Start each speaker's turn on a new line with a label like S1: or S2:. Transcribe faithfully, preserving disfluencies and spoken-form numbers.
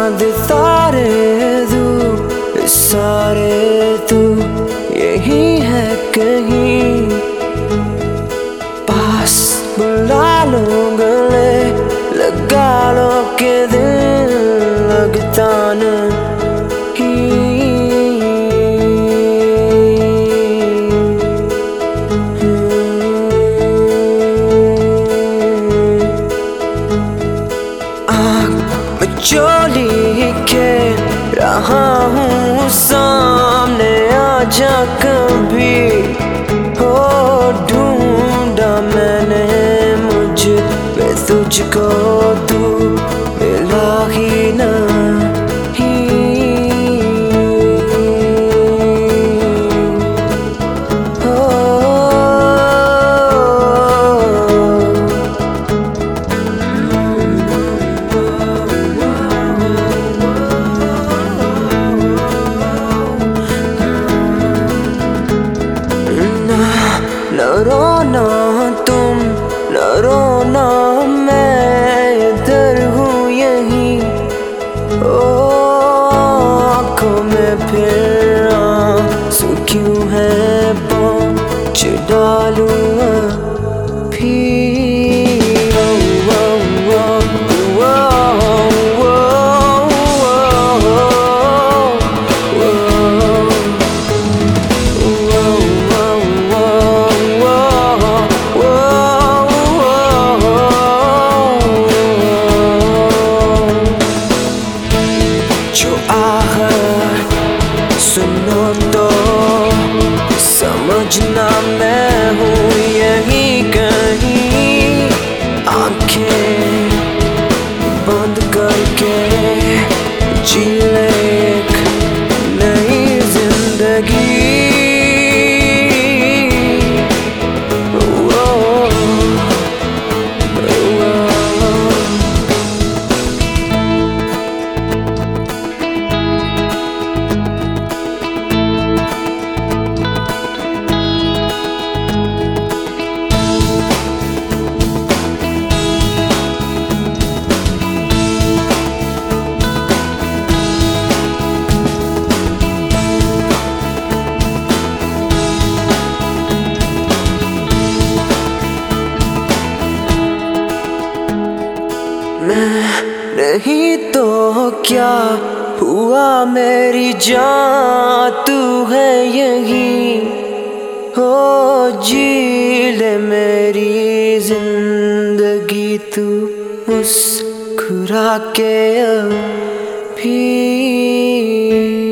S1: चांद तारे तू सारे तू यही है कहीं पास बुला लो गले लगा लो के दिल लगता नहीं चोली के रहा हूँ सामने आजा कभी हो ढूंढा मैंने मुझ में तुझको तू मिला ही नहीं न रोना तुम न रोना मैं इधर हूँ यहीं ओ आँखों में फिर आंसू क्यों है पहुँच डालूं अभी सुनो तो समझना मैं हूँ यहीं कहीं आंखें बंद करके जी ले एक नई जिंदगी मैं नहीं तो क्या हुआ मेरी जान तू है यहीं हो जी ले मेरी जिंदगी तू मुस्कुरा के अभी